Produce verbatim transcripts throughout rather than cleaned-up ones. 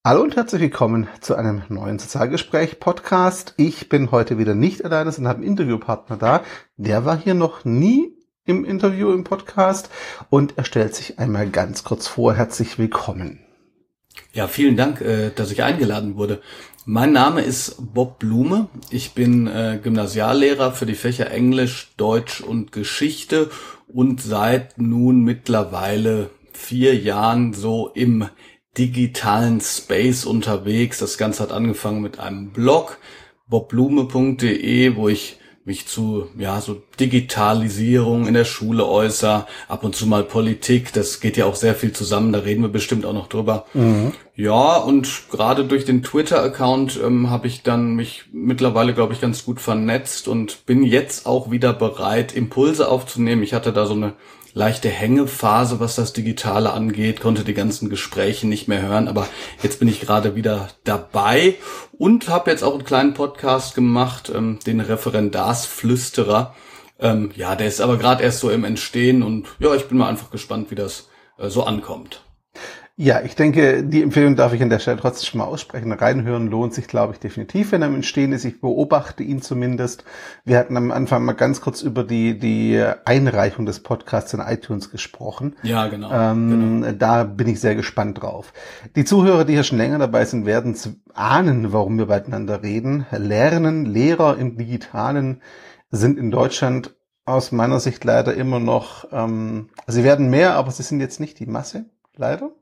Hallo und herzlich willkommen zu einem neuen Sozialgespräch-Podcast. Ich bin heute wieder nicht alleine, sondern habe einen Interviewpartner da. Der war hier noch nie im Interview im Podcast und er stellt sich einmal ganz kurz vor. Herzlich willkommen. Ja, vielen Dank, dass ich eingeladen wurde. Mein Name ist Bob Blume. Ich bin Gymnasiallehrer für die Fächer Englisch, Deutsch und Geschichte und seit nun mittlerweile vier Jahren so im digitalen Space unterwegs. Das Ganze hat angefangen mit einem Blog, bob blume punkt de, wo ich mich zu ja so Digitalisierung in der Schule äußere, ab und zu mal Politik, das geht ja auch sehr viel zusammen, da reden wir bestimmt auch noch drüber. Mhm. Ja, und gerade durch den Twitter-Account ähm, habe ich dann mich mittlerweile, glaube ich, ganz gut vernetzt und bin jetzt auch wieder bereit, Impulse aufzunehmen. Ich hatte da so eine leichte Hängephase, was das Digitale angeht, konnte die ganzen Gespräche nicht mehr hören, aber jetzt bin ich gerade wieder dabei und habe jetzt auch einen kleinen Podcast gemacht, ähm, den Referendarsflüsterer. Ähm, ja, der ist aber gerade erst so im Entstehen und ja, ich bin mal einfach gespannt, wie das äh, so ankommt. Ja, ich denke, die Empfehlung darf ich an der Stelle trotzdem schon mal aussprechen. Reinhören lohnt sich, glaube ich, definitiv, wenn er im Entstehen ist. Ich beobachte ihn zumindest. Wir hatten am Anfang mal ganz kurz über die die Einreichung des Podcasts in iTunes gesprochen. Ja, genau, ähm, genau. Da bin ich sehr gespannt drauf. Die Zuhörer, die hier schon länger dabei sind, werden ahnen, warum wir miteinander reden. Lernen, Lehrer im Digitalen sind in Deutschland aus meiner Sicht leider immer noch, ähm, sie werden mehr, aber sie sind jetzt nicht die Masse. Leider.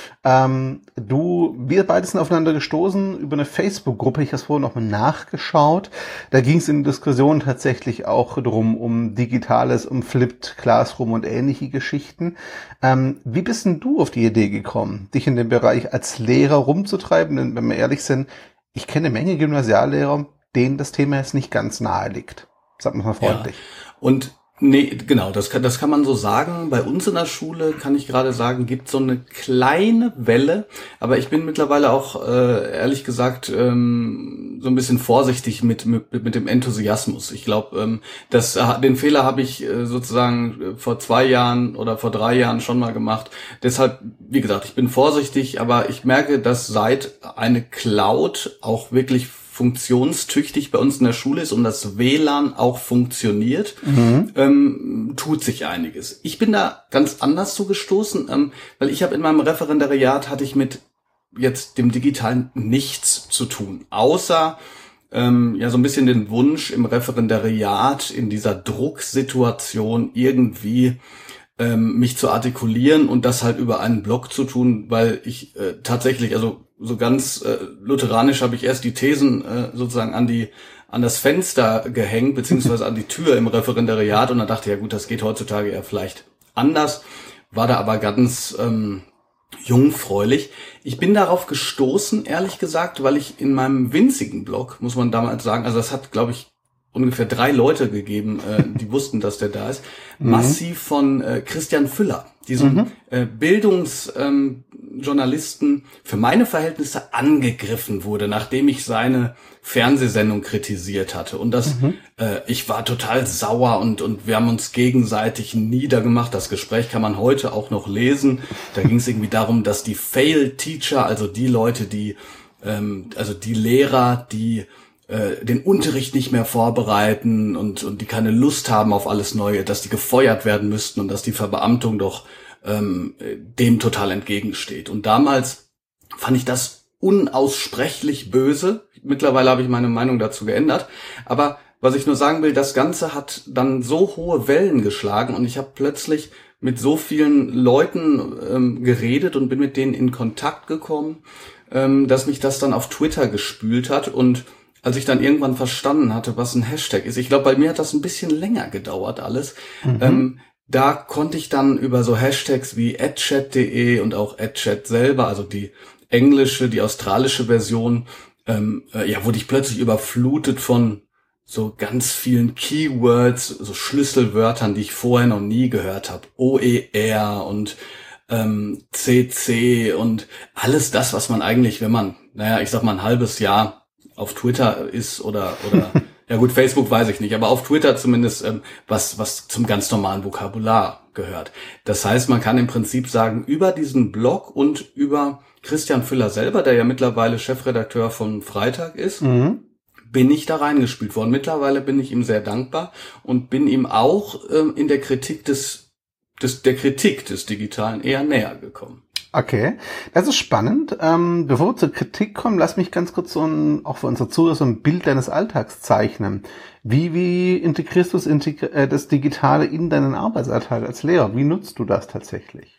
Ähm, du, wir beide sind aufeinander gestoßen über eine Facebook-Gruppe. Ich habe es vorhin nochmal nachgeschaut. Da ging es in Diskussionen tatsächlich auch drum, um Digitales, um Flipped Classroom und ähnliche Geschichten. Ähm, wie bist denn du auf die Idee gekommen, dich in dem Bereich als Lehrer rumzutreiben? Denn wenn wir ehrlich sind, ich kenne eine Menge Gymnasiallehrer, denen das Thema jetzt nicht ganz nahe liegt. Sag mal freundlich. Ja. Und Nee, genau, das kann, das kann man so sagen. Bei uns in der Schule, kann ich gerade sagen, gibt so eine kleine Welle, aber ich bin mittlerweile auch, äh, ehrlich gesagt, ähm, so ein bisschen vorsichtig mit mit, mit dem Enthusiasmus. Ich glaube, ähm, das, den Fehler habe ich äh, sozusagen vor zwei Jahren oder vor drei Jahren schon mal gemacht. Deshalb, wie gesagt, ich bin vorsichtig, aber ich merke, dass seit eine Cloud auch wirklich funktionstüchtig bei uns in der Schule ist und das W L A N auch funktioniert, mhm. ähm, tut sich einiges. Ich bin da ganz anders zugestoßen, ähm, weil ich habe in meinem Referendariat hatte ich mit jetzt dem Digitalen nichts zu tun, außer ähm, ja so ein bisschen den Wunsch im Referendariat in dieser Drucksituation irgendwie ähm, mich zu artikulieren und das halt über einen Blog zu tun, weil ich äh, tatsächlich, also so ganz äh, lutheranisch habe ich erst die Thesen äh, sozusagen an die an das Fenster gehängt, beziehungsweise an die Tür im Referendariat und dann dachte ich, ja gut, das geht heutzutage eher vielleicht anders, war da aber ganz ähm, jungfräulich. Ich bin darauf gestoßen, ehrlich gesagt, weil ich in meinem winzigen Blog, muss man damals sagen, also das hat, glaube ich, ungefähr drei Leute gegeben, äh, die wussten, dass der da ist, mhm. massiv von äh, Christian Füller, diesem mhm. äh, Bildungsjournalisten, ähm, für meine Verhältnisse angegriffen wurde, nachdem ich seine Fernsehsendung kritisiert hatte. Und das, mhm. äh, ich war total sauer und und wir haben uns gegenseitig niedergemacht. Das Gespräch kann man heute auch noch lesen. Da ging es irgendwie darum, dass die Fail-Teacher, also die Leute, die, ähm, also die Lehrer, die den Unterricht nicht mehr vorbereiten und und die keine Lust haben auf alles Neue, dass die gefeuert werden müssten und dass die Verbeamtung doch ähm, dem total entgegensteht. Und damals fand ich das unaussprechlich böse. Mittlerweile habe ich meine Meinung dazu geändert. Aber was ich nur sagen will, das Ganze hat dann so hohe Wellen geschlagen und ich habe plötzlich mit so vielen Leuten ähm, geredet und bin mit denen in Kontakt gekommen, ähm, dass mich das dann auf Twitter gespült hat. Und als ich dann irgendwann verstanden hatte, was ein Hashtag ist, ich glaube, bei mir hat das ein bisschen länger gedauert alles, mhm. ähm, da konnte ich dann über so Hashtags wie adchat punkt de und auch adchat selber, also die englische, die australische Version, ähm, äh, ja, wurde ich plötzlich überflutet von so ganz vielen Keywords, so Schlüsselwörtern, die ich vorher noch nie gehört habe. O E R und ähm, C C und alles das, was man eigentlich, wenn man, naja, ich sag mal ein halbes Jahr auf Twitter ist oder oder ja gut, Facebook weiß ich nicht, aber auf Twitter zumindest ähm, was was zum ganz normalen Vokabular gehört. Das heißt, man kann im Prinzip sagen, über diesen Blog und über Christian Füller selber, der ja mittlerweile Chefredakteur von Freitag ist, Mhm. bin ich da reingespült worden. Mittlerweile bin ich ihm sehr dankbar und bin ihm auch ähm, in der Kritik des, des, der Kritik des Digitalen eher näher gekommen. Okay, das ist spannend. Ähm, bevor wir zur Kritik kommen, lass mich ganz kurz so ein, auch für unsere Zuhörer so ein Bild deines Alltags zeichnen. Wie, wie integrierst du das, Integri- äh, das Digitale in deinen Arbeitsalltag als Lehrer? Wie nutzt du das tatsächlich?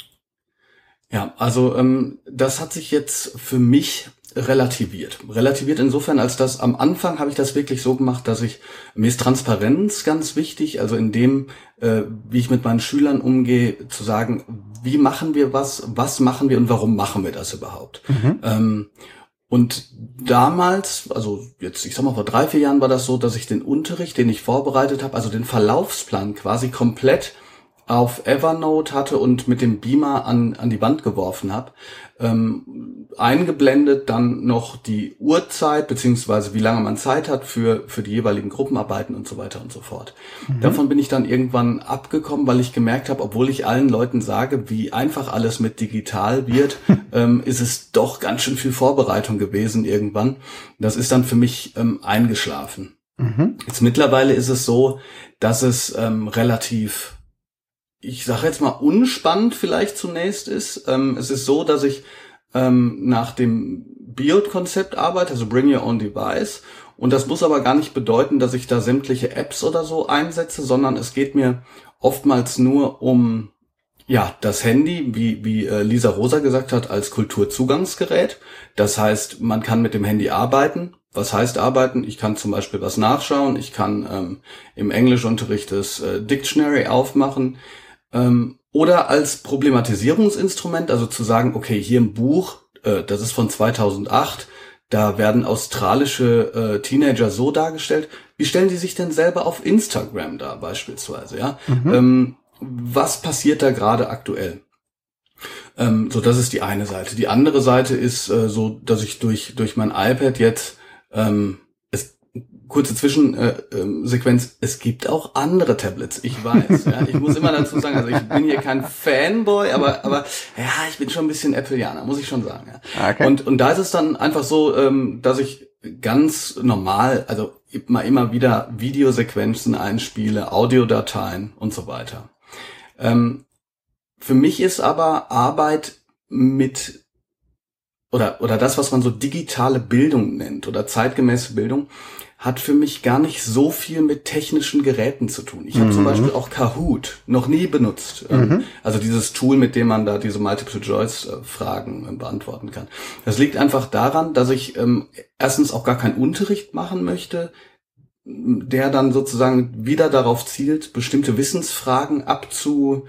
Ja, also ähm, das hat sich jetzt für mich relativiert. Relativiert insofern, als dass am Anfang habe ich das wirklich so gemacht, dass ich, mir ist Transparenz ganz wichtig, also in dem, äh, wie ich mit meinen Schülern umgehe, zu sagen, wie machen wir was, was machen wir und warum machen wir das überhaupt? Mhm. Ähm, und damals, also jetzt, ich sag mal vor drei, vier Jahren war das so, dass ich den Unterricht, den ich vorbereitet habe, also den Verlaufsplan quasi komplett auf Evernote hatte und mit dem Beamer an an die Wand geworfen habe, ähm, eingeblendet dann noch die Uhrzeit beziehungsweise wie lange man Zeit hat für für die jeweiligen Gruppenarbeiten und so weiter und so fort. Mhm. Davon bin ich dann irgendwann abgekommen, weil ich gemerkt habe, obwohl ich allen Leuten sage, wie einfach alles mit digital wird, ähm, ist es doch ganz schön viel Vorbereitung gewesen irgendwann. Das ist dann für mich ähm, eingeschlafen. Mhm. Jetzt mittlerweile ist es so, dass es ähm, relativ ich sage jetzt mal unspannend vielleicht zunächst ist. Ähm, es ist so, dass ich ähm, nach dem B I O D-Konzept arbeite, also Bring Your Own Device. Und das muss aber gar nicht bedeuten, dass ich da sämtliche Apps oder so einsetze, sondern es geht mir oftmals nur um ja das Handy, wie wie äh, Lisa Rosa gesagt hat, als Kulturzugangsgerät. Das heißt, man kann mit dem Handy arbeiten. Was heißt arbeiten? Ich kann zum Beispiel was nachschauen. Ich kann ähm, im Englischunterricht das äh, Dictionary aufmachen. Ähm, oder als Problematisierungsinstrument, also zu sagen, okay, hier ein Buch, äh, das ist von zweitausendacht, da werden australische äh, Teenager so dargestellt. Wie stellen die sich denn selber auf Instagram dar beispielsweise? Ja, mhm. ähm, was passiert da gerade aktuell? Ähm, so, das ist die eine Seite. Die andere Seite ist äh, so, dass ich durch durch mein iPad jetzt ähm, es kurze Zwischensequenz, äh, es gibt auch andere Tablets, ich weiß. Ja, ich muss immer dazu sagen, also ich bin hier kein Fanboy, aber aber ja, ich bin schon ein bisschen Appleianer, muss ich schon sagen. Ja. Okay. Und und da ist es dann einfach so, ähm, dass ich ganz normal, also immer immer wieder Videosequenzen einspiele, Audiodateien und so weiter. Ähm, für mich ist aber Arbeit mit oder oder das, was man so digitale Bildung nennt oder zeitgemäße Bildung, hat für mich gar nicht so viel mit technischen Geräten zu tun. Ich habe mhm. zum Beispiel auch Kahoot noch nie benutzt. Mhm. Also dieses Tool, mit dem man da diese Multiple-Choice-Fragen beantworten kann. Das liegt einfach daran, dass ich ähm, erstens auch gar keinen Unterricht machen möchte, der dann sozusagen wieder darauf zielt, bestimmte Wissensfragen abzu,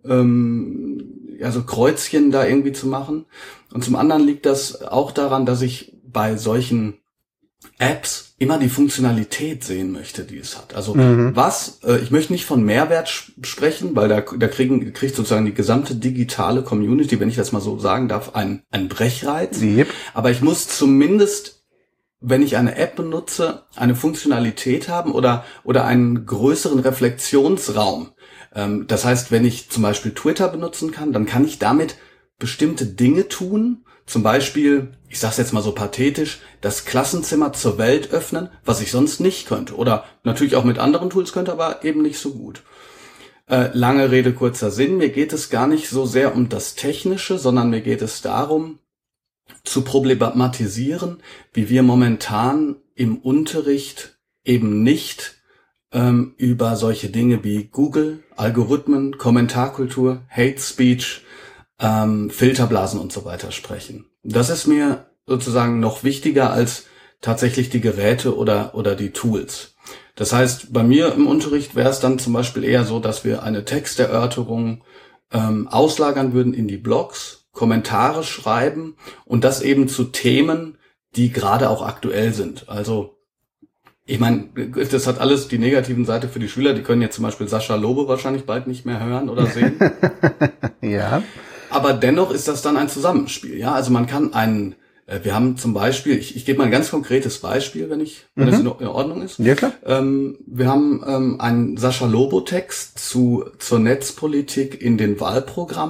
ähm, also Kreuzchen da irgendwie zu machen. Und zum anderen liegt das auch daran, dass ich bei solchen Apps immer die Funktionalität sehen möchte, die es hat. Also mhm. was, äh, ich möchte nicht von Mehrwert sp- sprechen, weil da, da kriegen, kriegt sozusagen die gesamte digitale Community, wenn ich das mal so sagen darf, einen, einen Brechreiz. Yep. Aber ich muss zumindest, wenn ich eine App benutze, eine Funktionalität haben oder, oder einen größeren Reflexionsraum. Ähm, das heißt, wenn ich zum Beispiel Twitter benutzen kann, dann kann ich damit bestimmte Dinge tun. Zum Beispiel, ich sag's jetzt mal so pathetisch, das Klassenzimmer zur Welt öffnen, was ich sonst nicht könnte. Oder natürlich auch mit anderen Tools könnte, aber eben nicht so gut. Äh, lange Rede, kurzer Sinn. Mir geht es gar nicht so sehr um das Technische, sondern mir geht es darum, zu problematisieren, wie wir momentan im Unterricht eben nicht ähm, über solche Dinge wie Google, Algorithmen, Kommentarkultur, Hate Speech, Ähm, Filterblasen und so weiter sprechen. Das ist mir sozusagen noch wichtiger als tatsächlich die Geräte oder oder die Tools. Das heißt, bei mir im Unterricht wäre es dann zum Beispiel eher so, dass wir eine Texterörterung ähm, auslagern würden in die Blogs, Kommentare schreiben und das eben zu Themen, die gerade auch aktuell sind. Also ich meine, das hat alles die negativen Seite für die Schüler. Die können jetzt zum Beispiel Sascha Lobo wahrscheinlich bald nicht mehr hören oder sehen. Ja. Aber dennoch ist das dann ein Zusammenspiel, ja. Also man kann einen, äh, wir haben zum Beispiel, ich, ich gebe mal ein ganz konkretes Beispiel, wenn ich, wenn mhm. das in, in Ordnung ist. Ja, klar. Ähm, wir haben ähm, einen Sascha Lobo-Text zu zur Netzpolitik in den Wahlprogrammen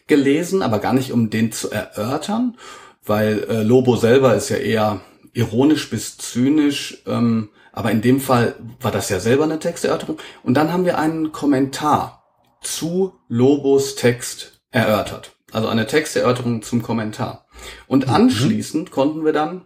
gelesen, aber gar nicht, um den zu erörtern, weil äh, Lobo selber ist ja eher ironisch bis zynisch, ähm, aber in dem Fall war das ja selber eine Texterörterung. Und dann haben wir einen Kommentar zu Lobos Text erörtert. Also eine Texterörterung zum Kommentar. Und anschließend mhm. konnten wir dann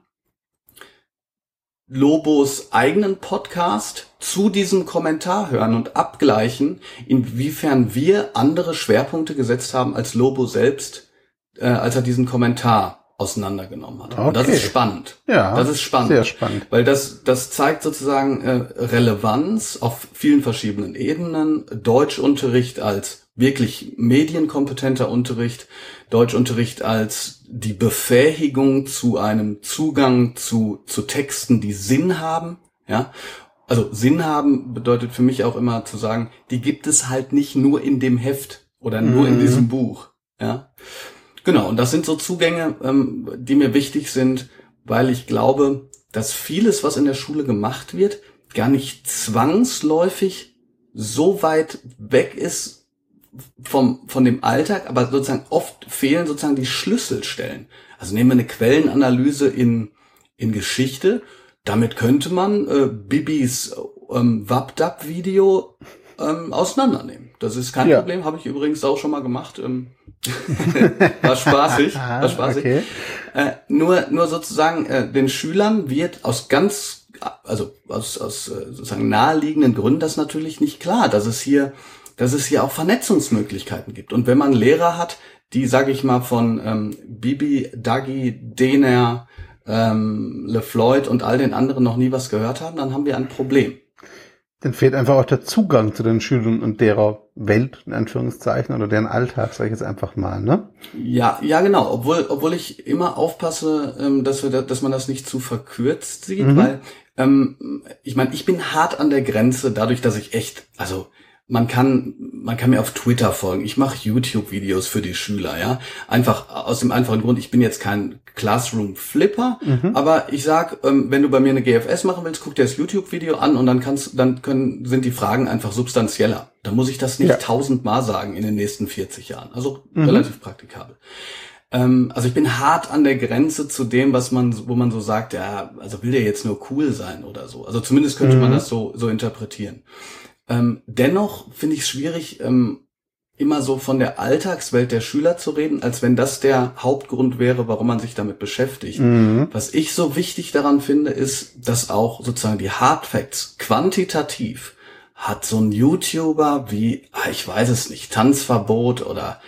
Lobos eigenen Podcast zu diesem Kommentar hören und abgleichen, inwiefern wir andere Schwerpunkte gesetzt haben als Lobo selbst, äh, als er diesen Kommentar auseinandergenommen hat. Okay. Und das ist spannend. Ja, das ist spannend. Sehr spannend. Weil das, das zeigt sozusagen äh, Relevanz auf vielen verschiedenen Ebenen. Deutschunterricht als wirklich medienkompetenter Unterricht, Deutschunterricht als die Befähigung zu einem Zugang zu, zu Texten, die Sinn haben, ja. Also Sinn haben bedeutet für mich auch immer zu sagen, die gibt es halt nicht nur in dem Heft oder nur mhm. in diesem Buch, ja. Genau, und das sind so Zugänge, ähm, die mir wichtig sind, weil ich glaube, dass vieles, was in der Schule gemacht wird, gar nicht zwangsläufig so weit weg ist vom von dem Alltag, aber sozusagen oft fehlen sozusagen die Schlüsselstellen. Also nehmen wir eine Quellenanalyse in in Geschichte, damit könnte man äh, Bibis ähm, Wapdap-Video ähm, auseinandernehmen. Das ist kein ja. Problem, habe ich übrigens auch schon mal gemacht. Ähm, war spaßig, war spaßig. Okay. Äh, nur, nur sozusagen äh, den Schülern wird aus ganz, also aus, aus äh, sozusagen naheliegenden Gründen das natürlich nicht klar, dass es hier, dass es hier auch Vernetzungsmöglichkeiten gibt. Und wenn man Lehrer hat, die, sage ich mal, von ähm, Bibi, Dagi, Dehner, ähm, LeFloid und all den anderen noch nie was gehört haben, dann haben wir ein Problem. Dann fehlt einfach auch der Zugang zu den Schülern und derer Welt, in Anführungszeichen, oder deren Alltag, sage ich jetzt einfach mal, ne? Ja, ja, genau. Obwohl, obwohl ich immer aufpasse, ähm, dass wir, da, dass man das nicht zu verkürzt sieht, mhm. weil, ähm, ich meine, ich bin hart an der Grenze, dadurch, dass ich echt, also man kann, man kann mir auf Twitter folgen. Ich mache YouTube-Videos für die Schüler, ja. Einfach aus dem einfachen Grund, ich bin jetzt kein Classroom-Flipper, mhm. aber ich sag, ähm, wenn du bei mir eine G F S machen willst, guck dir das YouTube-Video an und dann kannst, dann können, sind die Fragen einfach substanzieller. Da muss ich das nicht ja. tausendmal sagen in den nächsten vierzig Jahren. Also mhm. relativ praktikabel. Ähm, also ich bin hart an der Grenze zu dem, was man, wo man so sagt, ja, also will der jetzt nur cool sein oder so. Also zumindest könnte mhm. man das so, so interpretieren. Ähm, dennoch finde ich es schwierig, ähm, immer so von der Alltagswelt der Schüler zu reden, als wenn das der Hauptgrund wäre, warum man sich damit beschäftigt. Mhm. Was ich so wichtig daran finde, ist, dass auch sozusagen die Hardfacts quantitativ hat so ein YouTuber wie, ich weiß es nicht, Tanzverbot oder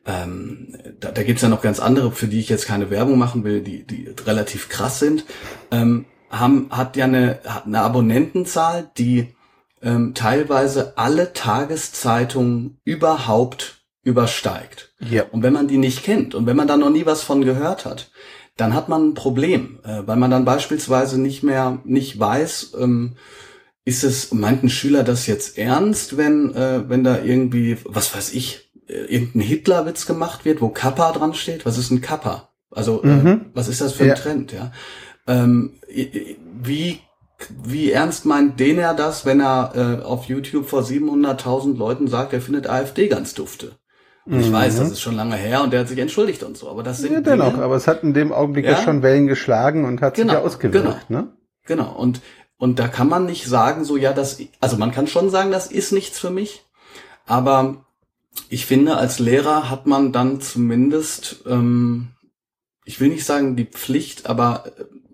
ähm, da, da gibt's ja noch ganz andere, für die ich jetzt keine Werbung machen will, die die relativ krass sind, ähm, haben hat ja eine, hat eine Abonnentenzahl, die Ähm, teilweise alle Tageszeitungen überhaupt übersteigt. Ja. Und wenn man die nicht kennt und wenn man da noch nie was von gehört hat, dann hat man ein Problem, äh, weil man dann beispielsweise nicht mehr, nicht weiß, ähm, ist es, meint ein Schüler das jetzt ernst, wenn, äh, wenn da irgendwie, was weiß ich, irgendein Hitlerwitz gemacht wird, wo Kappa dran steht? Was ist ein Kappa? Also, mhm. äh, was ist das für ein ja. Trend, ja? Ähm, wie Wie ernst meint Dehner das, wenn er äh, auf YouTube vor siebenhunderttausend Leuten sagt, er findet AfD ganz dufte? Und ich mhm. weiß, das ist schon lange her und der hat sich entschuldigt und so, aber das sind ja, dennoch, Dinge, aber es hat in dem Augenblick ja schon Wellen geschlagen und hat genau, sich ja ausgewirkt, genau, ne? Genau, und und da kann man nicht sagen, so ja, das, also man kann schon sagen, das ist nichts für mich, aber ich finde, als Lehrer hat man dann zumindest, ähm, ich will nicht sagen die Pflicht, aber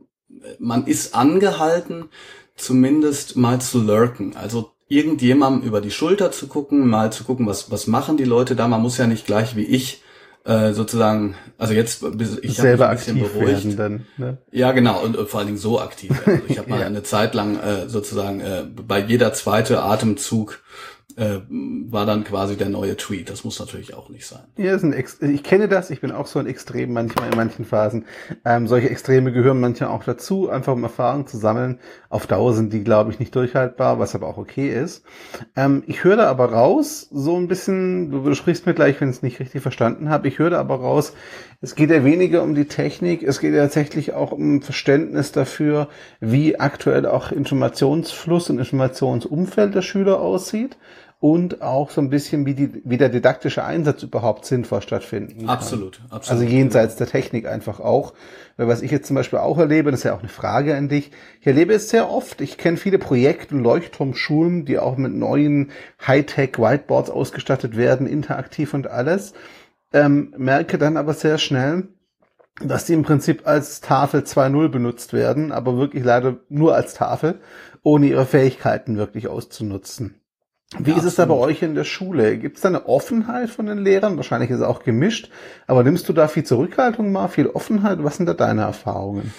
man ist angehalten, zumindest mal zu lurken. Also irgendjemandem über die Schulter zu gucken, mal zu gucken, was was machen die Leute da. Man muss ja nicht gleich wie ich äh, sozusagen, also jetzt ich habe mich ein bisschen beruhigt. Dann, ne? Ja, genau, und, und vor allen Dingen so aktiv werden. Also ich habe mal ja. eine Zeit lang äh, sozusagen äh, bei jeder zweite Atemzug äh, war dann quasi der neue Tweet. Das muss natürlich auch nicht sein. Ja, ist ein Ex- ich kenne das, ich bin auch so ein Extrem manchmal in manchen Phasen. Ähm, solche Extreme gehören manchmal auch dazu, einfach um Erfahrung zu sammeln. Auf Dauer sind die, glaube ich, nicht durchhaltbar, was aber auch okay ist. Ähm, ich höre da aber raus, so ein bisschen, du, du sprichst mir gleich, wenn ich es nicht richtig verstanden habe, ich höre da aber raus, es geht ja weniger um die Technik, es geht ja tatsächlich auch um Verständnis dafür, wie aktuell auch Informationsfluss und Informationsumfeld der Schüler aussieht. und auch so ein bisschen, wie die, wie der didaktische Einsatz überhaupt sinnvoll stattfinden kann. Absolut, absolut. Also jenseits der Technik einfach auch. Weil was ich jetzt zum Beispiel auch erlebe, das ist ja auch eine Frage an dich, ich erlebe es sehr oft, ich kenne viele Projekte und Leuchtturmschulen, die auch mit neuen Hightech-Whiteboards ausgestattet werden, interaktiv und alles, ähm, merke dann aber sehr schnell, dass die im Prinzip als Tafel zwei Punkt null benutzt werden, aber wirklich leider nur als Tafel, ohne ihre Fähigkeiten wirklich auszunutzen. Wie ja, ist es da bei euch in der Schule? Gibt es da eine Offenheit von den Lehrern? Wahrscheinlich ist es auch gemischt, aber nimmst du da viel Zurückhaltung mal, viel Offenheit? Was sind da deine Erfahrungen?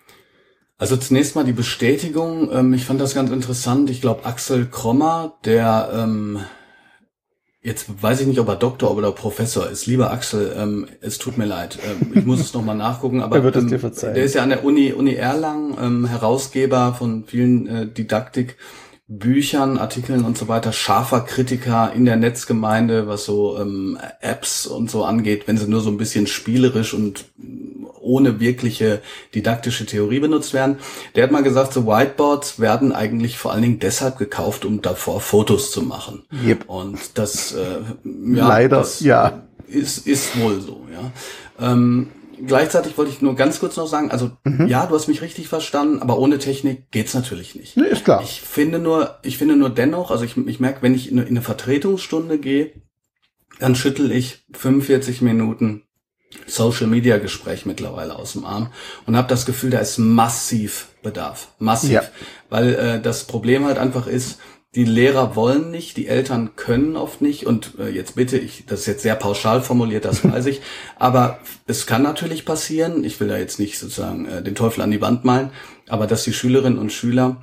Also zunächst mal die Bestätigung. Ähm, ich fand das ganz interessant. Ich glaube, Axel Krommer, der ähm, jetzt weiß ich nicht, ob er Doktor oder Professor ist. Lieber Axel, ähm, es tut mir leid. Ähm, ich muss es nochmal nachgucken. Aber er wird es ähm, dir verzeihen. Der ist ja an der Uni Uni Erlangen, ähm, Herausgeber von vielen äh, Didaktik. Büchern, Artikeln und so weiter, scharfer Kritiker in der Netzgemeinde, was so ähm, Apps und so angeht, wenn sie nur so ein bisschen spielerisch und ohne wirkliche didaktische Theorie benutzt werden. Der hat mal gesagt, so Whiteboards werden eigentlich vor allen Dingen deshalb gekauft, um davor Fotos zu machen. Yep. Und das, äh, ja, leider, das ja, ist ist wohl so, ja. Ähm, Gleichzeitig wollte ich nur ganz kurz noch sagen, also mhm. ja, du hast mich richtig verstanden, aber ohne Technik geht's natürlich nicht. Nee, ist klar. Ich finde nur, ich finde nur dennoch, also ich, ich merke, wenn ich in eine, in eine Vertretungsstunde gehe, dann schüttel ich fünfundvierzig Minuten Social Media Gespräch mittlerweile aus dem Arm und habe das Gefühl, da ist massiv Bedarf, massiv, ja. Weil äh, das Problem halt einfach ist, die Lehrer wollen nicht, die Eltern können oft nicht und äh, jetzt bitte ich, das ist jetzt sehr pauschal formuliert, das weiß ich, aber es kann natürlich passieren, ich will da jetzt nicht sozusagen äh, den Teufel an die Wand malen, aber dass die Schülerinnen und Schüler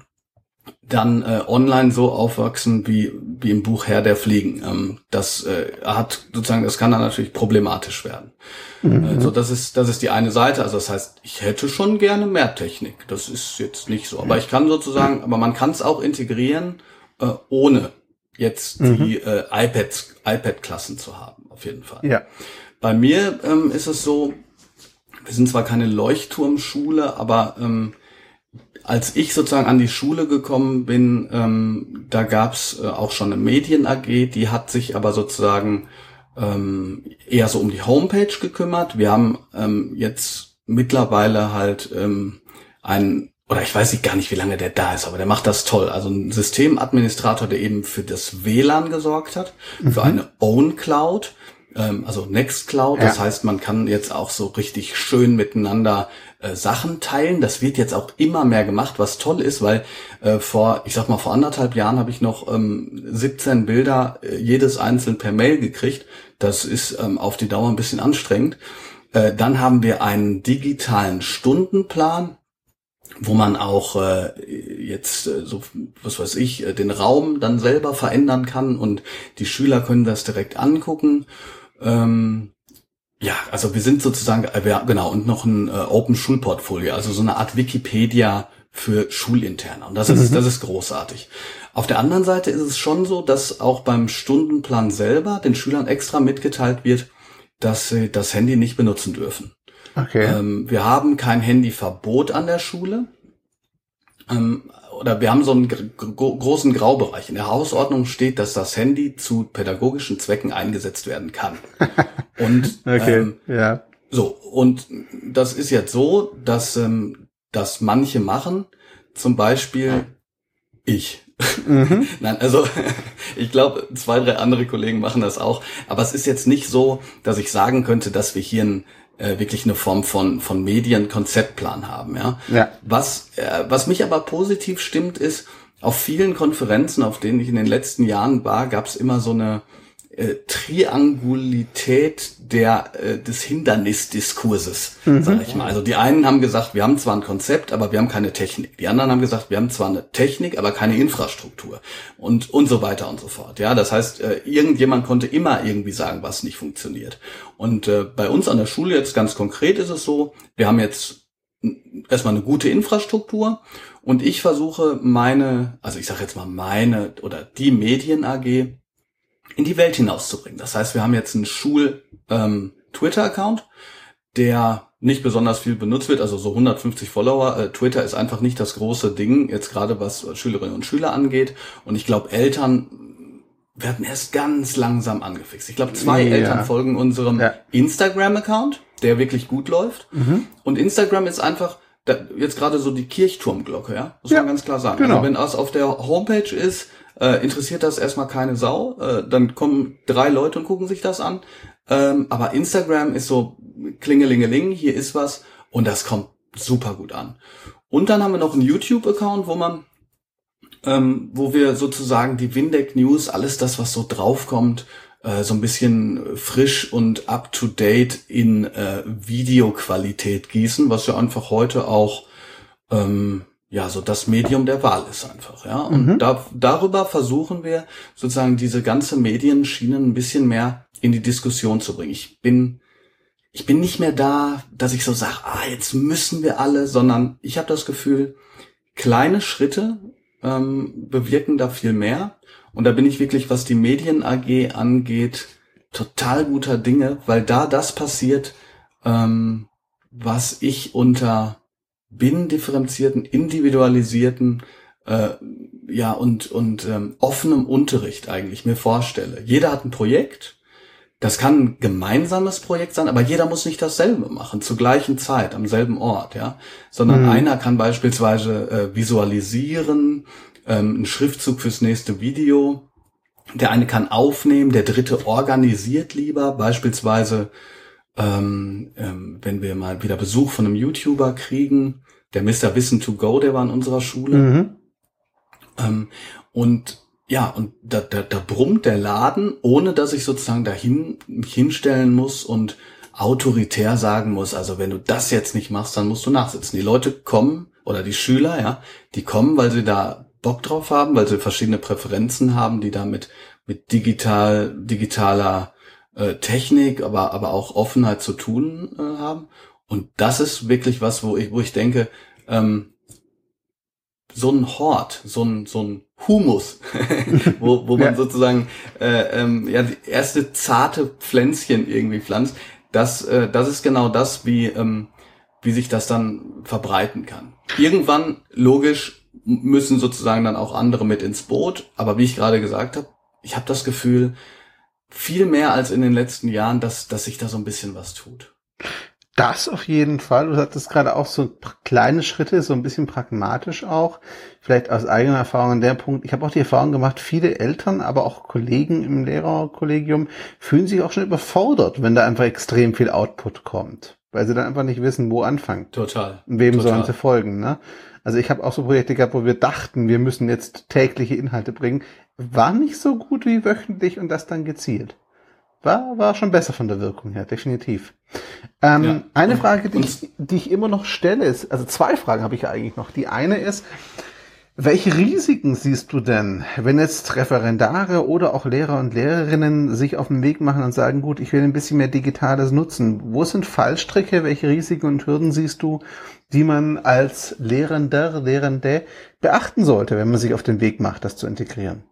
dann äh, online so aufwachsen wie wie im Buch Herr der Fliegen. Ähm, das äh, hat sozusagen, das kann dann natürlich problematisch werden. Mhm. Also das ist das ist die eine Seite. Also das heißt, ich hätte schon gerne mehr Technik. Das ist jetzt nicht so, aber ich kann sozusagen, aber man kann es auch integrieren, äh, ohne jetzt mhm. die äh, iPads iPad-Klassen zu haben. Auf jeden Fall. Ja. Bei mir ähm, ist es so, wir sind zwar keine Leuchtturmschule, aber ähm, als ich sozusagen an die Schule gekommen bin, ähm, da gab's äh, auch schon eine Medien-A G, die hat sich aber sozusagen ähm, eher so um die Homepage gekümmert. Wir haben ähm, jetzt mittlerweile halt ähm, einen, oder ich weiß nicht gar nicht, wie lange der da ist, aber der macht das toll. Also ein Systemadministrator, der eben für das W L A N gesorgt hat, mhm. für eine Own Cloud, ähm, also Nextcloud. Ja. Das heißt, man kann jetzt auch so richtig schön miteinander äh, Sachen teilen. Das wird jetzt auch immer mehr gemacht, was toll ist, weil äh, vor, ich sag mal, vor anderthalb Jahren habe ich noch ähm, siebzehn Bilder, äh, jedes einzeln per Mail gekriegt. Das ist ähm, auf die Dauer ein bisschen anstrengend. Äh, dann haben wir einen digitalen Stundenplan, wo man auch äh, jetzt äh, so, was weiß ich, äh, den Raum dann selber verändern kann und die Schüler können das direkt angucken. Ähm, ja, also wir sind sozusagen, äh, wir, genau, und noch ein äh, Open Schulportfolio, also so eine Art Wikipedia für Schulinterner. Und das ist, mhm. das ist großartig. Auf der anderen Seite ist es schon so, dass auch beim Stundenplan selber den Schülern extra mitgeteilt wird, dass sie das Handy nicht benutzen dürfen. Okay. Ähm, wir haben kein Handyverbot an der Schule. Ähm, oder wir haben so einen gro- großen Graubereich. In der Hausordnung steht, dass das Handy zu pädagogischen Zwecken eingesetzt werden kann. Und okay. ähm, ja. so, und das ist jetzt so, dass ähm, das manche machen, zum Beispiel ich. Mhm. Nein, also ich glaube, zwei, drei andere Kollegen machen das auch. Aber es ist jetzt nicht so, dass ich sagen könnte, dass wir hier ein äh, wirklich eine Form von von Medienkonzeptplan haben. Ja. ja. Was äh, was mich aber positiv stimmt, ist, auf vielen Konferenzen, auf denen ich in den letzten Jahren war, gab es immer so eine äh, Triangulität der äh, des Hindernisdiskurses, mhm. sage ich mal. Also die einen haben gesagt, wir haben zwar ein Konzept, aber wir haben keine Technik. Die anderen haben gesagt, wir haben zwar eine Technik, aber keine Infrastruktur und und so weiter und so fort. Ja, das heißt, äh, irgendjemand konnte immer irgendwie sagen, was nicht funktioniert. Und äh, bei uns an der Schule jetzt ganz konkret ist es so, wir haben jetzt erstmal eine gute Infrastruktur und ich versuche meine, also ich sage jetzt mal meine oder die Medien-A G in die Welt hinauszubringen. Das heißt, wir haben jetzt einen Schul-Twitter-Account, ähm, der nicht besonders viel benutzt wird, also so hundertfünfzig Follower. Äh, Twitter ist einfach nicht das große Ding, jetzt gerade was Schülerinnen und Schüler angeht. Und ich glaube, Eltern werden erst ganz langsam angefixt. Ich glaube, zwei ja. Eltern folgen unserem ja. Instagram-Account, der wirklich gut läuft. Mhm. Und Instagram ist einfach da, jetzt gerade so die Kirchturmglocke, ja, muss ja, man ganz klar sagen. Genau. Also wenn das auf der Homepage ist, äh, interessiert das erstmal keine Sau. Äh, dann kommen drei Leute und gucken sich das an. Ähm, aber Instagram ist so klingelingeling, hier ist was und das kommt super gut an. Und dann haben wir noch einen YouTube-Account, wo man, ähm, wo wir sozusagen die Windeck News, alles das, was so draufkommt, äh, so ein bisschen frisch und up-to-date in äh, Videoqualität gießen, was ja einfach heute auch ähm, ja so das Medium der Wahl ist einfach, ja. Und mhm. da, darüber versuchen wir sozusagen diese ganze Medienschiene ein bisschen mehr in die Diskussion zu bringen. Ich bin ich bin nicht mehr da, dass ich so sage, ah, jetzt müssen wir alle, sondern ich habe das Gefühl, kleine Schritte ähm, bewirken da viel mehr. Und da bin ich wirklich, was die Medien A G angeht, total guter Dinge, weil da das passiert, ähm, was ich unter binnendifferenzierten, individualisierten äh, ja und und ähm, offenem Unterricht eigentlich mir vorstelle. Jeder hat ein Projekt. Das kann ein gemeinsames Projekt sein, aber jeder muss nicht dasselbe machen, zur gleichen Zeit, am selben Ort, ja. Sondern mhm. einer kann beispielsweise äh, visualisieren, ähm, einen Schriftzug fürs nächste Video. Der eine kann aufnehmen, der dritte organisiert lieber, beispielsweise, ähm, ähm, wenn wir mal wieder Besuch von einem YouTuber kriegen, der Mister Wissen to go, der war in unserer Schule. Mhm. Ähm, und Ja, und da, da, da brummt der Laden, ohne dass ich sozusagen dahin mich hinstellen muss und autoritär sagen muss, also wenn du das jetzt nicht machst, dann musst du nachsitzen. Die Leute kommen, oder die Schüler, ja, die kommen, weil sie da Bock drauf haben, weil sie verschiedene Präferenzen haben, die da mit, mit digital, digitaler äh, Technik, aber, aber auch Offenheit zu tun äh, haben. Und das ist wirklich was, wo ich, wo ich denke, ähm, so ein Hort, so ein so ein Humus, wo wo man ja. sozusagen äh, ähm, ja die erste zarte Pflänzchen irgendwie pflanzt. Das äh, das ist genau das, wie ähm, wie sich das dann verbreiten kann. Irgendwann logisch müssen sozusagen dann auch andere mit ins Boot. Aber wie ich gerade gesagt habe, ich habe das Gefühl viel mehr als in den letzten Jahren, dass dass sich da so ein bisschen was tut. Das auf jeden Fall. Du hattest gerade auch so kleine Schritte, so ein bisschen pragmatisch auch. Vielleicht aus eigener Erfahrung an der Punkt. Ich habe auch die Erfahrung gemacht, viele Eltern, aber auch Kollegen im Lehrerkollegium fühlen sich auch schon überfordert, wenn da einfach extrem viel Output kommt. Weil sie dann einfach nicht wissen, wo anfangen. Total. Und wem Total. sollen sie folgen, ne? Also ich habe auch so Projekte gehabt, wo wir dachten, wir müssen jetzt tägliche Inhalte bringen. War nicht so gut wie wöchentlich und das dann gezielt. War, war schon besser von der Wirkung her, definitiv. Ähm, ja. Eine Frage, die ich, die ich immer noch stelle, ist, also zwei Fragen habe ich ja eigentlich noch. Die eine ist, welche Risiken siehst du denn, wenn jetzt Referendare oder auch Lehrer und Lehrerinnen sich auf den Weg machen und sagen, gut, ich will ein bisschen mehr Digitales nutzen. Wo sind Fallstricke, welche Risiken und Hürden siehst du, die man als Lehrender, Lehrende beachten sollte, wenn man sich auf den Weg macht, das zu integrieren?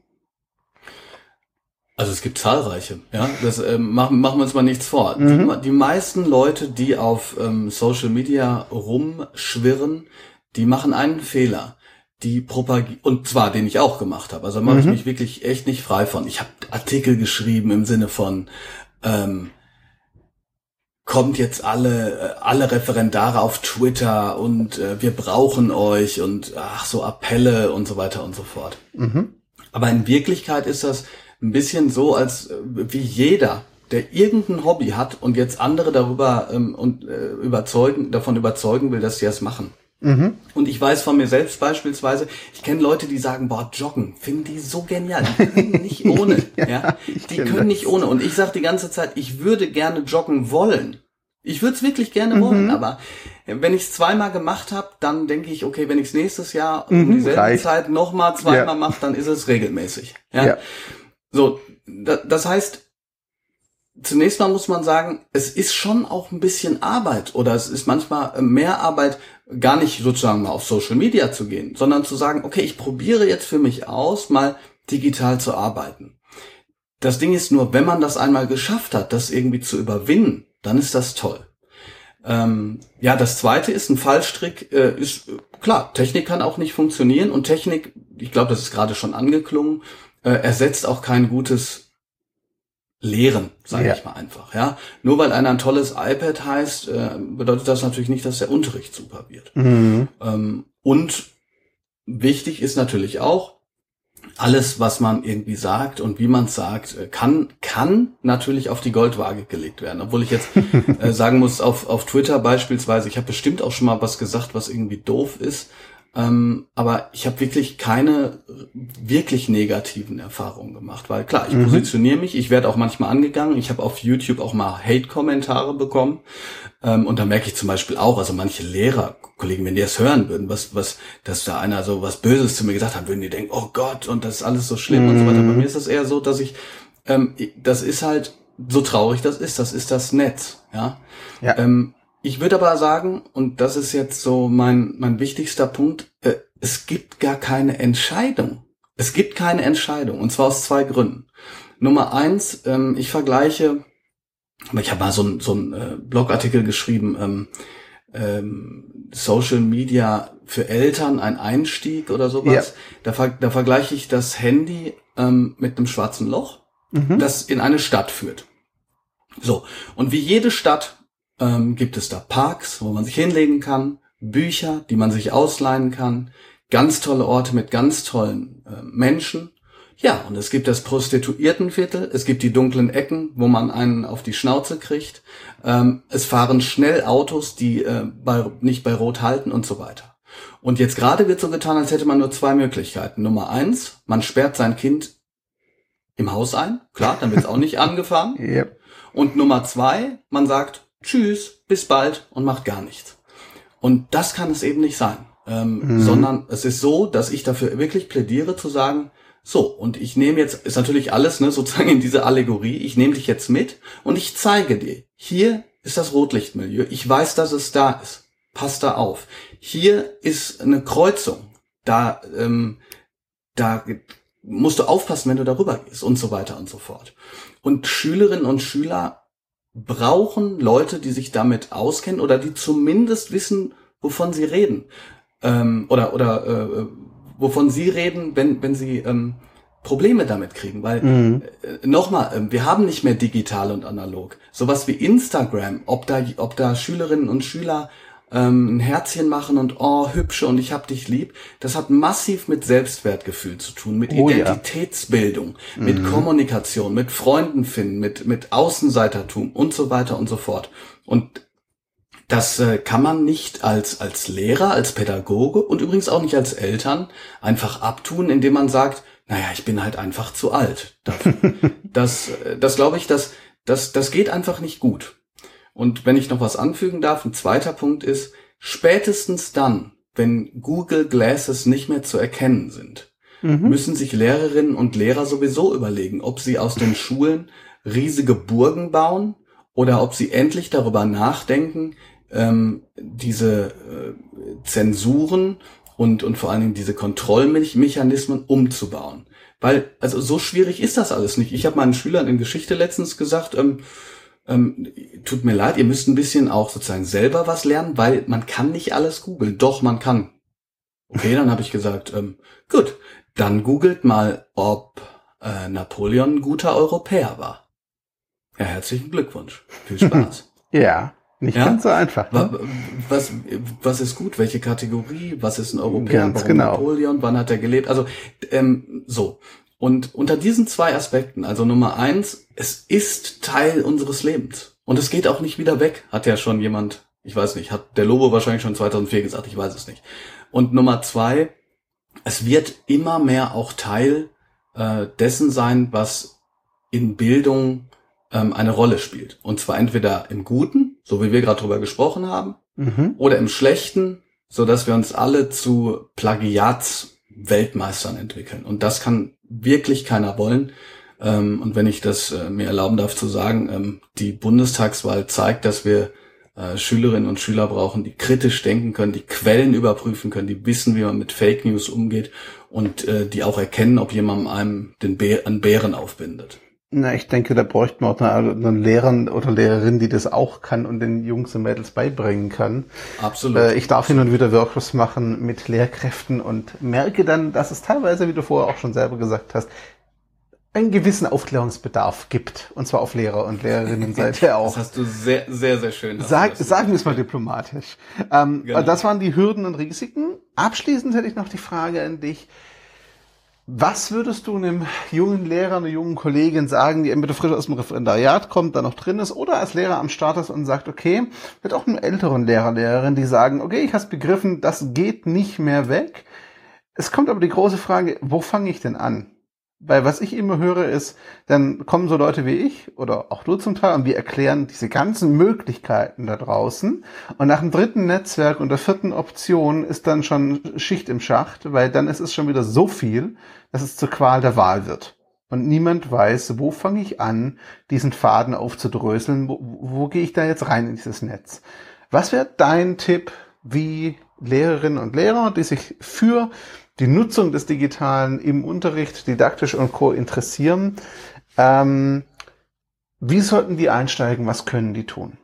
Also es gibt zahlreiche, ja. Das ähm, machen machen wir uns mal nichts vor. Mhm. Die, die meisten Leute, die auf ähm, Social Media rumschwirren, die machen einen Fehler. Die propagieren, und zwar den ich auch gemacht habe. Also da mache mhm. ich mich wirklich echt nicht frei von. Ich habe Artikel geschrieben im Sinne von ähm, kommt jetzt alle alle Referendare auf Twitter und äh, wir brauchen euch und ach so Appelle und so weiter und so fort. Mhm. Aber in Wirklichkeit ist das ein bisschen so, als wie jeder, der irgendein Hobby hat und jetzt andere darüber ähm, und äh, überzeugen, davon überzeugen will, dass sie es machen. Mhm. Und ich weiß von mir selbst beispielsweise, ich kenne Leute, die sagen, boah, joggen, finden die so genial, die können nicht ohne, ja, ja? Die können das. nicht ohne. Und ich sage die ganze Zeit, ich würde gerne joggen wollen. Ich würde es wirklich gerne mhm. wollen, aber wenn ich es zweimal gemacht habe, dann denke ich, okay, wenn ich es nächstes Jahr um mhm, dieselbe reicht. Zeit nochmal zweimal ja. mache, dann ist es regelmäßig. Ja. ja. So, das heißt, zunächst mal muss man sagen, es ist schon auch ein bisschen Arbeit oder es ist manchmal mehr Arbeit, gar nicht sozusagen mal auf Social Media zu gehen, sondern zu sagen, okay, ich probiere jetzt für mich aus, mal digital zu arbeiten. Das Ding ist nur, wenn man das einmal geschafft hat, das irgendwie zu überwinden, dann ist das toll. Ähm, ja, das zweite ist, ein Fallstrick äh, ist, klar, Technik kann auch nicht funktionieren und Technik, ich glaube, das ist gerade schon angeklungen, äh, ersetzt auch kein gutes Lehren, sage ja. ich mal einfach. Ja, nur weil einer ein tolles iPad heißt, äh, bedeutet das natürlich nicht, dass der Unterricht super wird. Mhm. Ähm, und wichtig ist natürlich auch, alles, was man irgendwie sagt und wie man es sagt, kann kann natürlich auf die Goldwaage gelegt werden. Obwohl ich jetzt äh, sagen muss, auf auf Twitter beispielsweise, ich habe bestimmt auch schon mal was gesagt, was irgendwie doof ist, ähm, aber ich habe wirklich keine wirklich negativen Erfahrungen gemacht, weil klar, ich mhm. positioniere mich, ich werde auch manchmal angegangen, ich habe auf YouTube auch mal Hate-Kommentare bekommen. Ähm, und da merke ich zum Beispiel auch, also manche Lehrer, Kollegen, wenn die das hören würden, was, was, dass da einer so was Böses zu mir gesagt hat, würden die denken, oh Gott, und das ist alles so schlimm mm. und so weiter. Bei mir ist das eher so, dass ich, ähm, das ist halt, so traurig das ist, das ist das Netz, ja. ja. Ähm, ich würde aber sagen, und das ist jetzt so mein, mein wichtigster Punkt, äh, es gibt gar keine Entscheidung. Es gibt keine Entscheidung, und zwar aus zwei Gründen. Nummer eins, ähm, ich vergleiche, ich habe mal so einen so einen äh, Blogartikel geschrieben, ähm, ähm, Social Media für Eltern, ein Einstieg oder sowas. Ja. Da, ver- da vergleiche ich das Handy ähm, mit einem schwarzen Loch, mhm. das in eine Stadt führt. So, und wie jede Stadt ähm, gibt es da Parks, wo man sich hinlegen kann, Bücher, die man sich ausleihen kann, ganz tolle Orte mit ganz tollen äh, Menschen. Ja, und es gibt das Prostituiertenviertel, es gibt die dunklen Ecken, wo man einen auf die Schnauze kriegt. Ähm, es fahren schnell Autos, die äh, bei, nicht bei Rot halten und so weiter. Und jetzt gerade wird so getan, als hätte man nur zwei Möglichkeiten. Nummer eins, man sperrt sein Kind im Haus ein. Klar, dann wird es auch nicht angefahren. Yep. Und Nummer zwei, man sagt Tschüss, bis bald und macht gar nichts. Und das kann es eben nicht sein. Ähm, mhm. Sondern es ist so, dass ich dafür wirklich plädiere zu sagen, so, und ich nehme jetzt, ist natürlich alles, ne, sozusagen in diese Allegorie, ich nehme dich jetzt mit und ich zeige dir, hier ist das Rotlichtmilieu, ich weiß, dass es da ist, pass da auf. Hier ist eine Kreuzung, da, ähm, da musst du aufpassen, wenn du darüber gehst und so weiter und so fort. Und Schülerinnen und Schüler brauchen Leute, die sich damit auskennen oder die zumindest wissen, wovon sie reden, ähm, oder, oder, äh, wovon Sie reden, wenn wenn Sie ähm, Probleme damit kriegen. Weil, mhm. äh, nochmal, äh, wir haben nicht mehr digital und analog. Sowas wie Instagram, ob da ob da Schülerinnen und Schüler ähm, ein Herzchen machen und oh, hübsche und ich hab dich lieb, das hat massiv mit Selbstwertgefühl zu tun, mit oh, Identitätsbildung, ja. mit mhm. Kommunikation, mit Freunden finden, mit mit Außenseitertum und so weiter und so fort. Und das äh, kann man nicht als als Lehrer, als Pädagoge und übrigens auch nicht als Eltern einfach abtun, indem man sagt, naja, ich bin halt einfach zu alt dafür. das, äh, das glaube ich, das, das, das geht einfach nicht gut. Und wenn ich noch was anfügen darf, ein zweiter Punkt ist, spätestens dann, wenn Google Glasses nicht mehr zu erkennen sind, mhm. müssen sich Lehrerinnen und Lehrer sowieso überlegen, ob sie aus den Schulen riesige Burgen bauen oder ob sie endlich darüber nachdenken, ähm, diese äh, Zensuren und und vor allen Dingen diese Kontrollmechanismen umzubauen. Weil, also so schwierig ist das alles nicht. Ich habe meinen Schülern in Geschichte letztens gesagt, ähm, ähm, tut mir leid, ihr müsst ein bisschen auch sozusagen selber was lernen, weil man kann nicht alles googeln. Doch, man kann. Okay, dann habe ich gesagt, ähm, gut, dann googelt mal, ob äh, Napoleon ein guter Europäer war. Ja, herzlichen Glückwunsch. Viel Spaß. Ja. Nicht ja? ganz so einfach. Ne? Was, was ist gut? Welche Kategorie? Was ist ein Europäer? Ganz Warum genau. Napoleon? Wann hat er gelebt? Also ähm, so. Und unter diesen zwei Aspekten, also Nummer eins, es ist Teil unseres Lebens. Und es geht auch nicht wieder weg, hat ja schon jemand, ich weiß nicht, hat der Lobo wahrscheinlich schon zweitausendvier gesagt, ich weiß es nicht. Und Nummer zwei, es wird immer mehr auch Teil äh, dessen sein, was in Bildung eine Rolle spielt. Und zwar entweder im Guten, so wie wir gerade drüber gesprochen haben, mhm. oder im Schlechten, so dass wir uns alle zu Plagiatsweltmeistern entwickeln. Und das kann wirklich keiner wollen. Und wenn ich das mir erlauben darf zu sagen, die Bundestagswahl zeigt, dass wir Schülerinnen und Schüler brauchen, die kritisch denken können, die Quellen überprüfen können, die wissen, wie man mit Fake News umgeht und die auch erkennen, ob jemand einem den Bär, einen Bären aufbindet. Na, ich denke, da bräuchten wir auch einen Lehrer oder Lehrerin, die das auch kann und den Jungs und Mädels beibringen kann. Absolut. Äh, ich darf hin und wieder Workshops machen mit Lehrkräften und merke dann, dass es teilweise, wie du vorher auch schon selber gesagt hast, einen gewissen Aufklärungsbedarf gibt. Und zwar auf Lehrer- und Lehrerinnenseite auch. Das hast du sehr, sehr, sehr schön. Sag, sagen wir es mal diplomatisch. Ähm, Genau. Das waren die Hürden und Risiken. Abschließend hätte ich noch die Frage an dich. Was würdest du einem jungen Lehrer, einer jungen Kollegin sagen, die entweder frisch aus dem Referendariat kommt, da noch drin ist, oder als Lehrer am Start ist und sagt, okay, mit auch einem älteren Lehrer, Lehrerin, die sagen, okay, ich habe begriffen, das geht nicht mehr weg. Es kommt aber die große Frage, wo fange ich denn an? Weil was ich immer höre ist, dann kommen so Leute wie ich oder auch du zum Teil und wir erklären diese ganzen Möglichkeiten da draußen und nach dem dritten Netzwerk und der vierten Option ist dann schon Schicht im Schacht, weil dann ist es schon wieder so viel, dass es zur Qual der Wahl wird. Und niemand weiß, wo fange ich an, diesen Faden aufzudröseln, wo, wo gehe ich da jetzt rein in dieses Netz? Was wäre dein Tipp, wie Lehrerinnen und Lehrer, die sich für die Nutzung des Digitalen im Unterricht, didaktisch und Co. interessieren. Ähm, wie sollten die einsteigen? Was können die tun?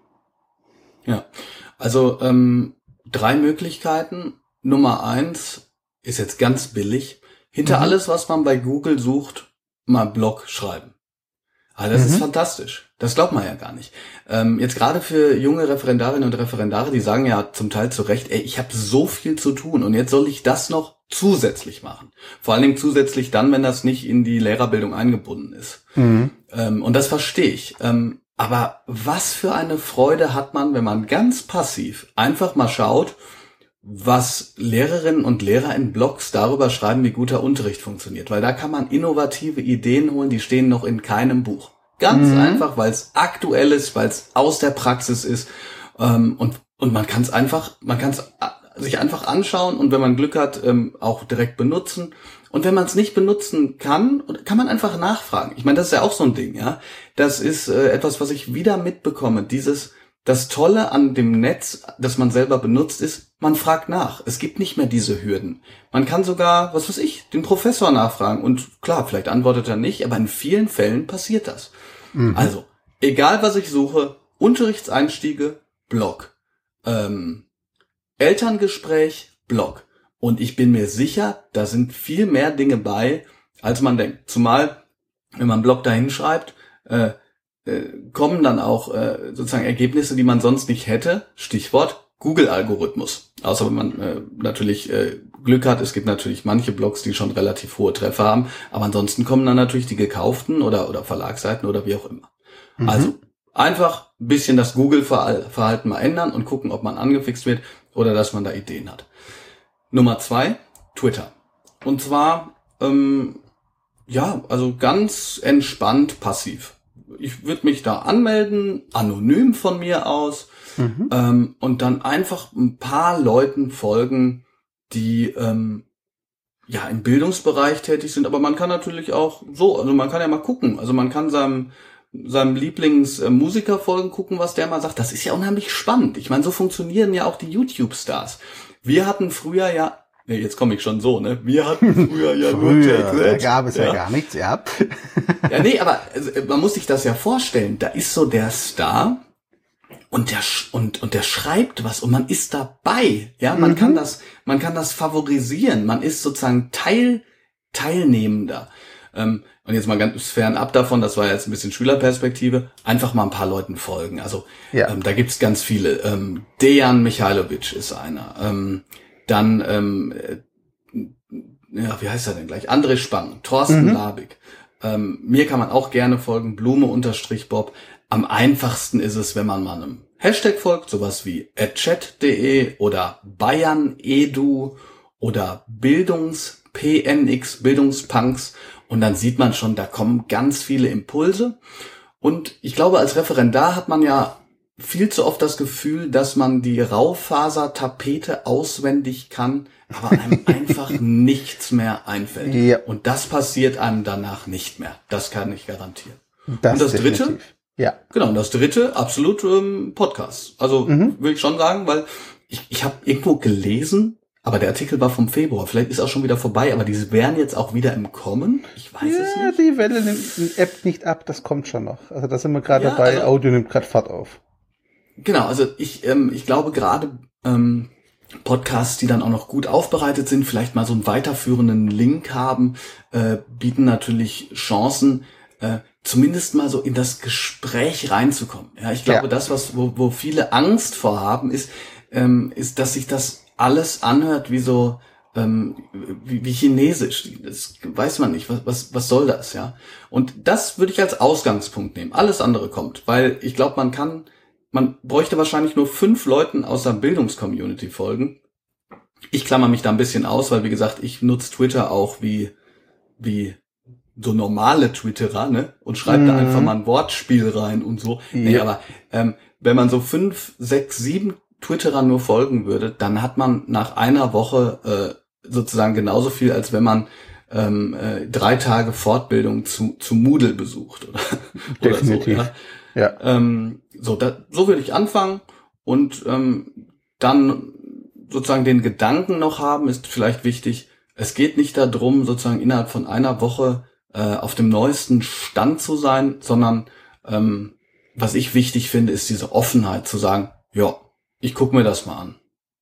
Ja, also ähm, drei Möglichkeiten. Nummer eins ist jetzt ganz billig. Hinter mhm. alles, was man bei Google sucht, mal Blog schreiben. Aber das mhm. ist fantastisch. Das glaubt man ja gar nicht. Ähm, jetzt gerade für junge Referendarinnen und Referendare, die sagen ja zum Teil zu Recht, ey, ich habe so viel zu tun und jetzt soll ich das noch zusätzlich machen. Vor allen Dingen zusätzlich dann, wenn das nicht in die Lehrerbildung eingebunden ist. Mhm. Ähm, und das verstehe ich. Ähm, aber was für eine Freude hat man, wenn man ganz passiv einfach mal schaut, was Lehrerinnen und Lehrer in Blogs darüber schreiben, wie guter Unterricht funktioniert. Weil da kann man innovative Ideen holen, die stehen noch in keinem Buch. Ganz mhm. einfach, weil es aktuell ist, weil es aus der Praxis ist. Ähm, und, und man kann es einfach, man kann es sich einfach anschauen und wenn man Glück hat, ähm, auch direkt benutzen. Und wenn man es nicht benutzen kann, kann man einfach nachfragen. Ich meine, das ist ja auch so ein Ding, ja. Das ist äh, etwas, was ich wieder mitbekomme. Dieses, das Tolle an dem Netz, das man selber benutzt, ist, man fragt nach. Es gibt nicht mehr diese Hürden. Man kann sogar, was weiß ich, den Professor nachfragen. Und klar, vielleicht antwortet er nicht, aber in vielen Fällen passiert das. Mhm. Also, egal was ich suche, Unterrichtseinstiege, Blog. Ähm, Elterngespräch, Blog. Und ich bin mir sicher, da sind viel mehr Dinge bei, als man denkt. Zumal, wenn man einen Blog dahin schreibt, äh, äh, kommen dann auch äh, sozusagen Ergebnisse, die man sonst nicht hätte. Stichwort Google-Algorithmus. Außer wenn man äh, natürlich äh, Glück hat. Es gibt natürlich manche Blogs, die schon relativ hohe Treffer haben. Aber ansonsten kommen dann natürlich die gekauften oder oder Verlagsseiten oder wie auch immer. Mhm. Also einfach ein bisschen das Google-Verhalten mal ändern und gucken, ob man angefixt wird oder dass man da Ideen hat. Nummer zwei, Twitter. Und zwar, ähm, ja, also ganz entspannt passiv. Ich würde mich da anmelden, anonym von mir aus, mhm. ähm, und dann einfach ein paar Leuten folgen, die ähm, ja im Bildungsbereich tätig sind. Aber man kann natürlich auch so, also man kann ja mal gucken. Also man kann seinem seinem Lieblingsmusiker folgen, gucken, was der mal sagt. Das ist ja unheimlich spannend. Ich meine, so funktionieren ja auch die YouTube-Stars. Wir hatten früher ja, nee, jetzt komme ich schon so, ne? Wir hatten früher ja früher, nur Take That. Da gab es ja, ja gar nichts, ja. Ja, nee, aber also, man muss sich das ja vorstellen. Da ist so der Star und der und und der schreibt was und man ist dabei. Ja, man mhm. kann das, man kann das favorisieren. Man ist sozusagen Teil Teilnehmender. Ähm, und jetzt mal ganz fernab davon, das war jetzt ein bisschen Schülerperspektive, einfach mal ein paar Leuten folgen. Also ja. ähm, da gibt's ganz viele. Ähm, Dejan Mihailovic ist einer. Ähm, dann, ähm, äh, ja, wie heißt er denn gleich? André Spang, Thorsten mhm. Labig. Ähm, mir kann man auch gerne folgen, Blume unterstrich Bob. Am einfachsten ist es, wenn man mal einem Hashtag folgt, sowas wie at chat punkt de oder BayernEdu oder Bildungs-P N X, Bildungspunks. Und dann sieht man schon, da kommen ganz viele Impulse. Und ich glaube, als Referendar hat man ja viel zu oft das Gefühl, dass man die Raufasertapete auswendig kann, aber einem einfach nichts mehr einfällt. Ja. Und das passiert einem danach nicht mehr. Das kann ich garantieren. Das und das definitiv. Dritte? Ja. Genau, und das Dritte, absolut ähm, Podcast. Also mhm. will ich schon sagen, weil ich, ich habe irgendwo gelesen, aber der Artikel war vom Februar. Vielleicht ist auch schon wieder vorbei, aber die wären jetzt auch wieder im Kommen. Ich weiß ja, es nicht. Ja, die Welle nimmt die App nicht ab, das kommt schon noch. Also da sind wir gerade ja, dabei, also, Audio nimmt gerade Fahrt auf. Genau, also ich ähm, ich glaube gerade, ähm, Podcasts, die dann auch noch gut aufbereitet sind, vielleicht mal so einen weiterführenden Link haben, äh, bieten natürlich Chancen, äh, zumindest mal so in das Gespräch reinzukommen. Ja, ich glaube, ja. das, was wo, wo viele Angst vorhaben, ist, ähm, ist, dass sich das alles anhört wie so ähm, wie, wie Chinesisch. Das weiß man nicht. Was, was, was soll das? Ja. Und das würde ich als Ausgangspunkt nehmen. Alles andere kommt, weil ich glaube, man kann Man bräuchte wahrscheinlich nur fünf Leuten aus der Bildungscommunity folgen. Ich klammer mich da ein bisschen aus, weil, wie gesagt, ich nutze Twitter auch wie wie so normale Twitterer, ne? Und schreibe mhm. da einfach mal ein Wortspiel rein und so. Ja. Nee, aber ähm, wenn man so fünf, sechs, sieben Twitterer nur folgen würde, dann hat man nach einer Woche äh, sozusagen genauso viel, als wenn man ähm, äh, drei Tage Fortbildung zu, zu Moodle besucht. Oder, Definitiv. Oder so, ja. Ja. Ähm, so, da, so würde ich anfangen und ähm, dann sozusagen den Gedanken noch haben, ist vielleicht wichtig. Es geht nicht darum, sozusagen innerhalb von einer Woche äh, auf dem neuesten Stand zu sein, sondern ähm, was ich wichtig finde, ist diese Offenheit zu sagen, ja, ich gucke mir das mal an.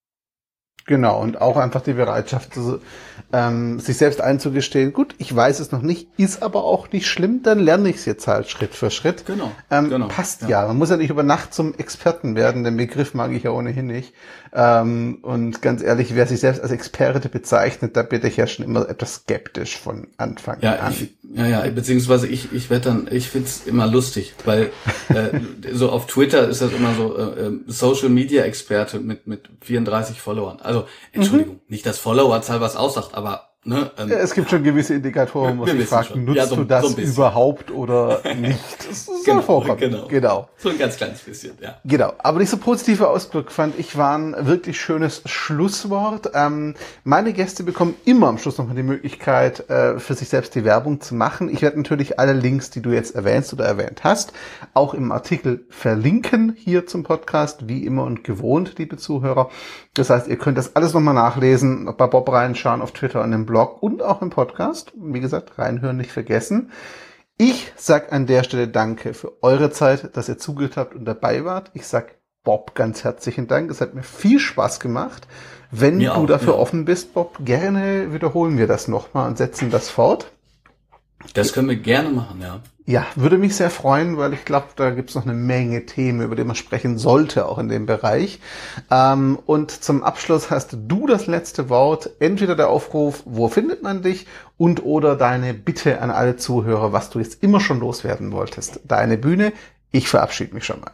Genau, und auch einfach die Bereitschaft, ähm, sich selbst einzugestehen, gut, ich weiß es noch nicht, ist aber auch nicht schlimm, dann lerne ich es jetzt halt Schritt für Schritt. Genau, ähm, genau passt ja. ja. Man muss ja nicht über Nacht zum Experten werden, den Begriff mag ich ja ohnehin nicht. Ähm, und ganz ehrlich, wer sich selbst als Experte bezeichnet, da bin ich ja schon immer etwas skeptisch von Anfang ja, an. Ich, ja, ja, beziehungsweise ich, ich werde dann, ich find's immer lustig, weil äh, so auf Twitter ist das immer so äh, Social Media Experte mit mit vierunddreißig Followern. Also Entschuldigung, mhm. nicht, dass Followerzahl was aussagt, aber ne, ähm, ja, es gibt schon gewisse Indikatoren, wo sich fragen, nutzt ja, so, du das so überhaupt oder nicht? Das ist genau, vorkommen. Genau. genau. So ein ganz kleines bisschen, ja. Genau. Aber nicht so positiver Ausblick fand ich, war ein wirklich schönes Schlusswort. Ähm, meine Gäste bekommen immer am Schluss nochmal die Möglichkeit, äh, für sich selbst die Werbung zu machen. Ich werde natürlich alle Links, die du jetzt erwähnst oder erwähnt hast, auch im Artikel verlinken hier zum Podcast, wie immer und gewohnt, liebe Zuhörer. Das heißt, ihr könnt das alles nochmal nachlesen, bei Bob reinschauen, auf Twitter und im Blog und auch im Podcast. Wie gesagt, reinhören nicht vergessen. Ich sag an der Stelle danke für eure Zeit, dass ihr zugehört habt und dabei wart. Ich sag Bob ganz herzlichen Dank. Es hat mir viel Spaß gemacht. Wenn mir du auch, dafür ja. offen bist, Bob, gerne wiederholen wir das nochmal und setzen das fort. Das können wir gerne machen, ja. Ja, würde mich sehr freuen, weil ich glaube, da gibt's noch eine Menge Themen, über die man sprechen sollte, auch in dem Bereich. Ähm, und zum Abschluss hast du das letzte Wort. Entweder der Aufruf, wo findet man dich, und oder deine Bitte an alle Zuhörer, was du jetzt immer schon loswerden wolltest. Deine Bühne. Ich verabschiede mich schon mal.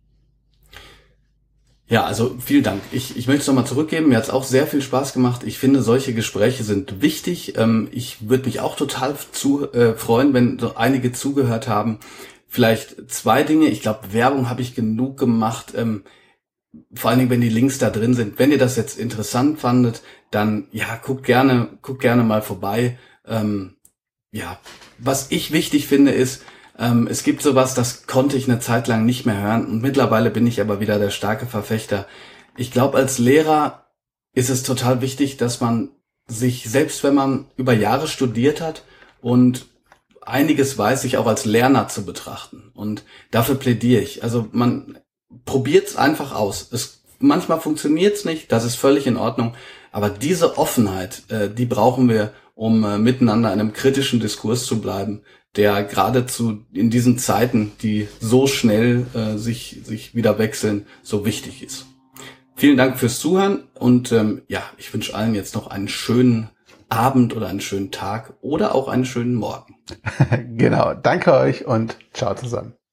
Ja, also vielen Dank. Ich, ich möchte es nochmal zurückgeben. Mir hat es auch sehr viel Spaß gemacht. Ich finde, solche Gespräche sind wichtig. Ähm, ich würde mich auch total zu, äh, freuen, wenn so einige zugehört haben. Vielleicht zwei Dinge. Ich glaube, Werbung habe ich genug gemacht. Ähm, vor allen Dingen, wenn die Links da drin sind. Wenn ihr das jetzt interessant fandet, dann ja, guckt gerne, guckt gerne mal vorbei. Ähm, ja, was ich wichtig finde ist, Ähm, es gibt sowas, das konnte ich eine Zeit lang nicht mehr hören und mittlerweile bin ich aber wieder der starke Verfechter. Ich glaube, als Lehrer ist es total wichtig, dass man sich, selbst wenn man über Jahre studiert hat und einiges weiß, sich auch als Lerner zu betrachten. Und dafür plädiere ich. Also man probiert es einfach aus. Es, manchmal funktioniert es nicht, das ist völlig in Ordnung. Aber diese Offenheit, äh, die brauchen wir, um äh, miteinander in einem kritischen Diskurs zu bleiben, der geradezu in diesen Zeiten, die so schnell äh, sich sich wieder wechseln, so wichtig ist. Vielen Dank fürs Zuhören und ähm, ja, ich wünsche allen jetzt noch einen schönen Abend oder einen schönen Tag oder auch einen schönen Morgen. Genau, danke euch und ciao zusammen.